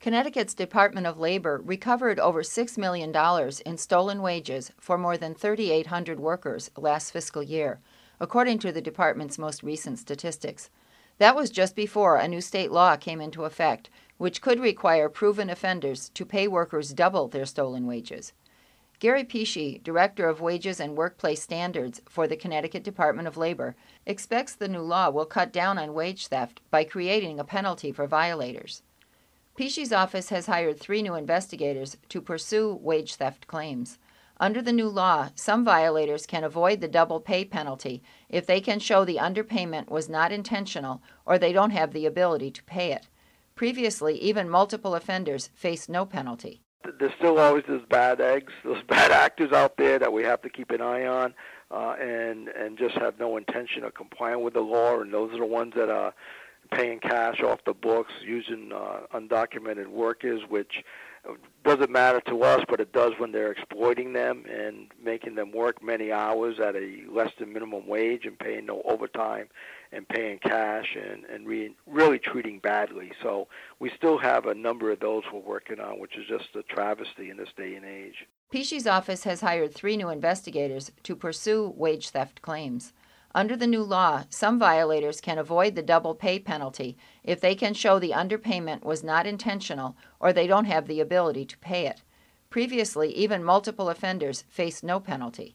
Connecticut's Department of Labor recovered over $6 million in stolen wages for more than 3,800 workers last fiscal year, according to the department's most recent statistics. That was just before a new state law came into effect, which could require proven offenders to pay workers double their stolen wages. Gary Pesci, Director of Wages and Workplace Standards for the Connecticut Department of Labor, expects the new law will cut down on wage theft by creating a penalty for violators. Pesci's office has hired 3 new investigators to pursue wage theft claims. Under the new law, some violators can avoid the double pay penalty if they can show the underpayment was not intentional or they don't have the ability to pay it. Previously, even multiple offenders faced no penalty. There's still always those bad eggs, those bad actors out there that we have to keep an eye on and just have no intention of complying with the law, and those are the ones that are paying cash off the books, using undocumented workers, which doesn't matter to us, but it does when they're exploiting them and making them work many hours at a less than minimum wage and paying no overtime and paying cash and really treating badly. So we still have a number of those we're working on, which is just a travesty in this day and age. Pesci's office has hired 3 new investigators to pursue wage theft claims. Under the new law, some violators can avoid the double pay penalty if they can show the underpayment was not intentional or they don't have the ability to pay it. Previously, even multiple offenders faced no penalty.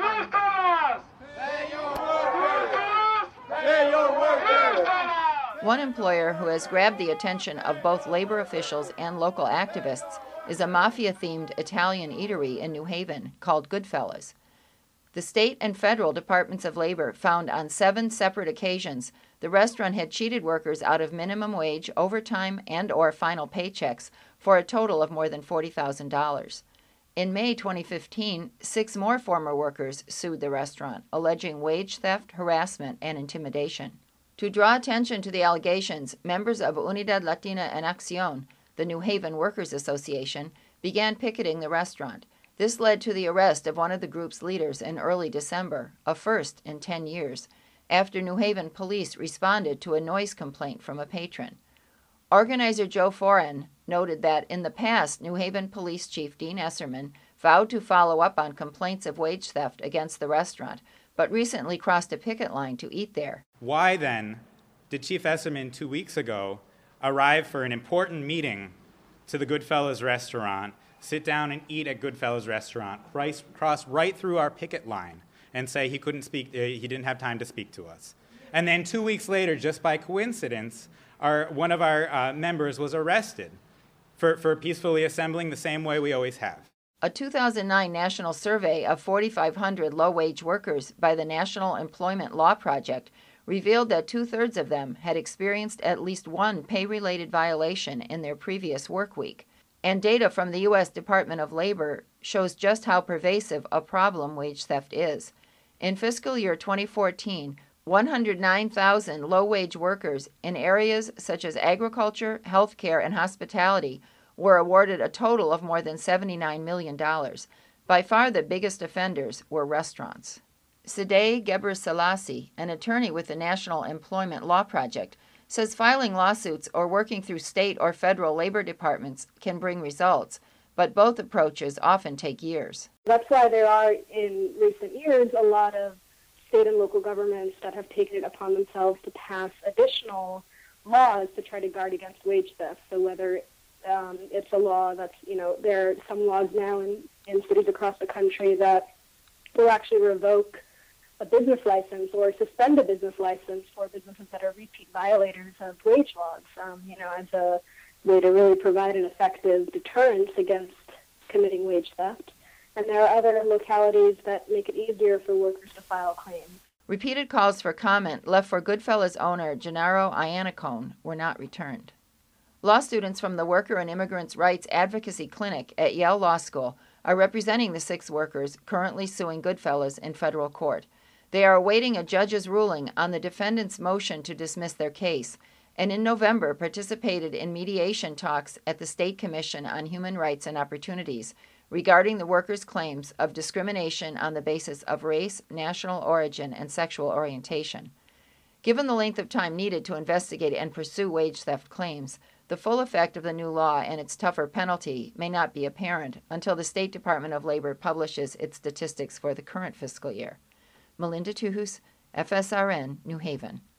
One employer who has grabbed the attention of both labor officials and local activists is a mafia-themed Italian eatery in New Haven called Goodfellas. The state and federal departments of labor found on 7 separate occasions the restaurant had cheated workers out of minimum wage, overtime, and/or final paychecks for a total of more than $40,000. In May 2015, 6 more former workers sued the restaurant, alleging wage theft, harassment, and intimidation. To draw attention to the allegations, members of Unidad Latina en Acción, the New Haven Workers Association, began picketing the restaurant. This led to the arrest of one of the group's leaders in early December, a first in 10 years, after New Haven police responded to a noise complaint from a patron. Organizer Joe Foran noted that in the past, New Haven Police Chief Dean Esserman vowed to follow up on complaints of wage theft against the restaurant, but recently crossed a picket line to eat there. Why then did Chief Esserman 2 weeks ago arrive for an important meeting to the Goodfellas restaurant, sit down and eat at Goodfellas restaurant, cross right through our picket line, and say he couldn't speak, he didn't have time to speak to us? And then 2 weeks later, just by coincidence, one of our members was arrested for peacefully assembling the same way we always have. A 2009 national survey of 4,500 low-wage workers by the National Employment Law Project revealed that 2/3 of them had experienced at least one pay-related violation in their previous work week. And data from the U.S. Department of Labor shows just how pervasive a problem wage theft is. In fiscal year 2014, 109,000 low-wage workers in areas such as agriculture, healthcare, and hospitality were awarded a total of more than $79 million. By far the biggest offenders were restaurants. Sadeh Gebrselassie, an attorney with the National Employment Law Project, says filing lawsuits or working through state or federal labor departments can bring results, but both approaches often take years. That's why there are, in recent years, a lot of state and local governments that have taken it upon themselves to pass additional laws to try to guard against wage theft. So whether it's a law that's, there are some laws now in cities across the country that will actually revoke a business license or suspend a business license for businesses that are repeat violators of wage laws, as a way to really provide an effective deterrence against committing wage theft. And there are other localities that make it easier for workers to file claims. Repeated calls for comment left for Goodfellas owner Gennaro Iannacone were not returned. Law students from the Worker and Immigrants' Rights Advocacy Clinic at Yale Law School are representing the 6 workers currently suing Goodfellas in federal court. They are awaiting a judge's ruling on the defendant's motion to dismiss their case, and in November participated in mediation talks at the State Commission on Human Rights and Opportunities regarding the workers' claims of discrimination on the basis of race, national origin, and sexual orientation. Given the length of time needed to investigate and pursue wage theft claims, The full effect of the new law and its tougher penalty may not be apparent until the State Department of Labor publishes its statistics for the current fiscal year. Melinda Tuhus, FSRN, New Haven.